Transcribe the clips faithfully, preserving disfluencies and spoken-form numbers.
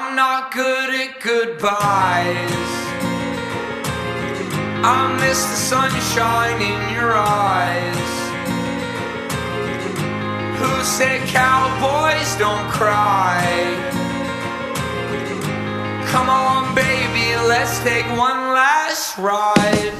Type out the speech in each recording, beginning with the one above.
I'm not good at goodbyes. I miss the sunshine in your eyes. Who said cowboys don't cry? Come on baby, let's take one last ride.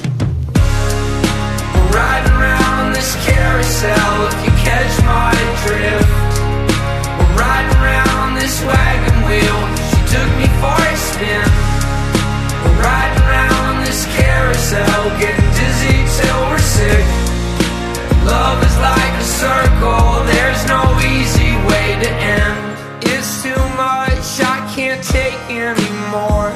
We're riding around this carousel, if you catch my drift. We're riding around this wagon wheel, she took me for a spin. We're riding around this carousel, getting dizzy till we're sick. Love is like a circle, there's no easy way to end. It's too much, I can't take anymore.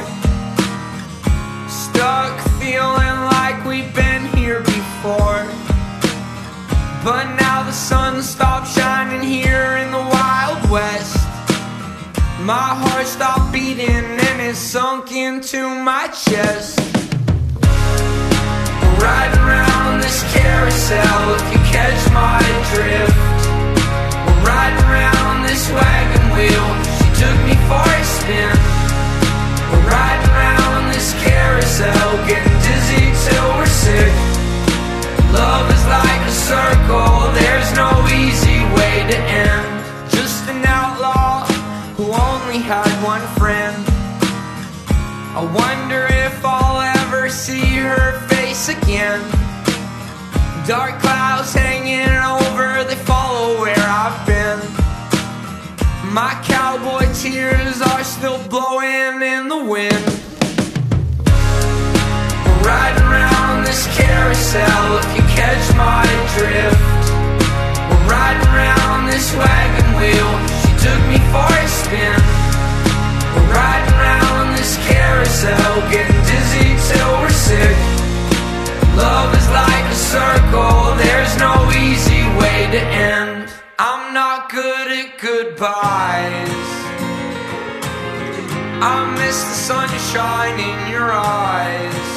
Stuck feeling like we've been here before. But now the sun stopped shining here in the Wild West. My heart stopped beating and it sunk into my chest. We're riding around this carousel, if you catch my drift. We're riding around this wagon wheel, she took me for a spin. We're riding around this carousel, getting dizzy till we're sick. Love is like a circle, there's no easy way to end. Just an outlaw who only had one friend. I wonder if I'll ever see her face again. Dark clouds hanging over, they follow where I've been. My cowboy tears are still blowing in the wind. We're riding around this carousel, if you catch my drift. We're riding around this wagon wheel, she took me for a spin. We're riding around this carousel, getting dizzy till we're sick. Love is like a circle, there's no easy way to end. I'm not good at goodbyes. I miss the sunshine in your eyes.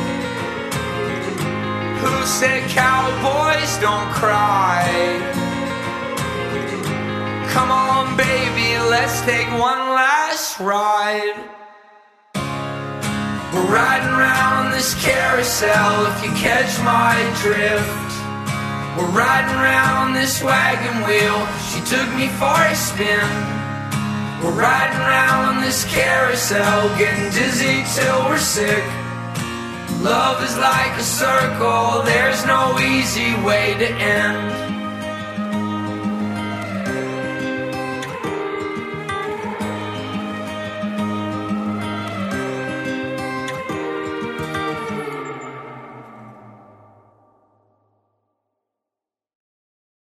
Who said cowboys don't cry? Come on baby, let's take one last ride. We're riding around this carousel, if you catch my drift. We're riding around this wagon wheel, she took me for a spin. We're riding around this carousel, getting dizzy till we're sick. Love is like a circle, there's no easy way to end.